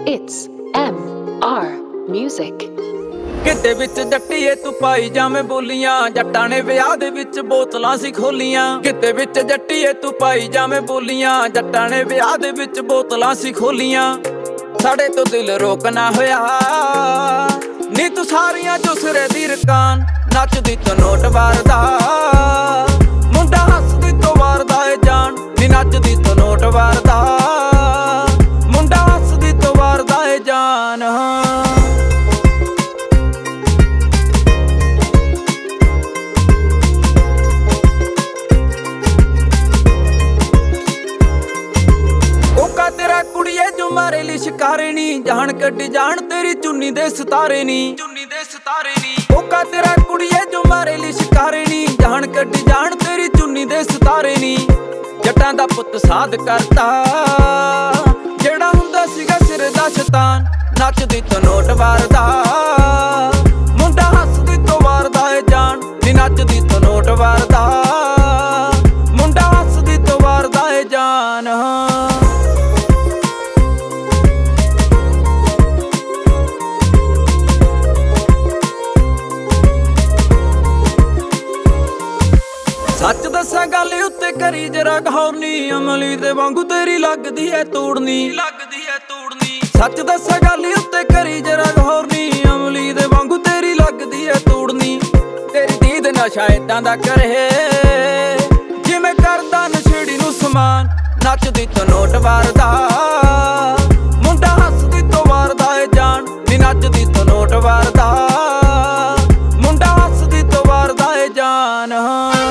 It's MR Music। ਕਿਤੇ ਵਿੱਚ ਜੱਟੀਏ ਤੂੰ ਪਾਈ ਜਾਵੇਂ ਬੋਲੀਆਂ, ਜੱਟਾਂ ਨੇ ਵਿਆਹ ਦੇ ਵਿੱਚ ਬੋਤਲਾਂ ਸੀ ਖੋਲੀਆਂ। ਕਿਤੇ ਵਿੱਚ ਜੱਟੀਏ ਤੂੰ ਪਾਈ ਜਾਵੇਂ ਬੋਲੀਆਂ, ਜੱਟਾਂ ਨੇ ਵਿਆਹ ਦੇ ਵਿੱਚ ਬੋਤਲਾਂ ਸੀ ਖੋਲੀਆਂ। ਸਾਡੇ ਤੋਂ ਦਿਲ ਰੋਕਣਾ ਹੋਇਆ ਨੀ ਤੂੰ ਸਾਰੀਆਂ ਜੋ ਸਿਰੇ ਦੀ ਰਕਾਨ, ਨੱਚਦੀ ਤੋਂ ਨੋਟ ਵਾਰਦਾ ਮੁੰਡਾ ਹੱਸਦੀ ਤੋਂ ਵਾਰਦਾ ਏ ਜਾਨ, ਨੀ ਨੱਚਦੀ ਤੋਂ ਨੋਟ ਵਾਰਦਾ ਮੁੰਡਾ ਹੱਸਦੀ ਤੋਂ ਵਾਰਦਾ ਏ ਜਾਨ। तेरा कुड़िए जो मारे ली शिकारे नी, जान कड्डी जान तेरी चुन्नी दे सितारे नी, चुन्नी दे सितारे नी। ओका तेरा कुड़िए जो मारे ली शिकारे नी, जान कड्डी जान तेरी चुन्नी दे सितारे नी। जट्टां दा पुत्त साध करता जेड़ा हुंदा सीगा सिर दा शैतान, नचदी तो नोट वारदा मुंडा हसदी तो वारदा ए जान, नी नचदी तो नोट वारदा मुंडा हसदी तो वारदा ए जान। सच दसा गल उत्ते करी जरा गौर नी, अमली दे वांगू तेरी लगदी है तोड़नी, लगदी है तोड़नी। सच दसा गल उत्ते करी जरा गौर नी, अमली दे वांगू तेरी लगदी है तोड़नी। तेरी दीद नशा इदां दा करे जिवें करदा नशेड़ी नूं समान, नचदी तो नोट वारदा मुंडा हसदी तो वारदा ए जान, नी नचदी तो नोट वारदा मुंडा हसदी तो वारदा ए जान।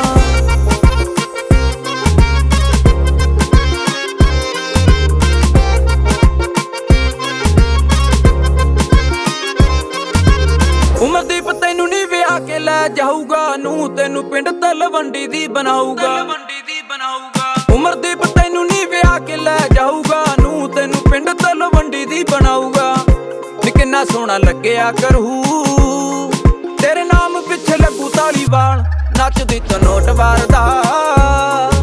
उमरदीप तैनू नी विआह के लै जाऊगा, नू तेनू पिंड तलवंडी दी बनाऊगा, तलवंडी दी बनाऊगा। उमरदीप तैनू नी विआह के लै जाऊगा, नू तेनू पिंड तलवंडी दी बनाऊगा। नी किन्ना सोहना लग्गिया करू तेरे नाम पिछे लगू तालीवाल, नचदी तो नोट वारदा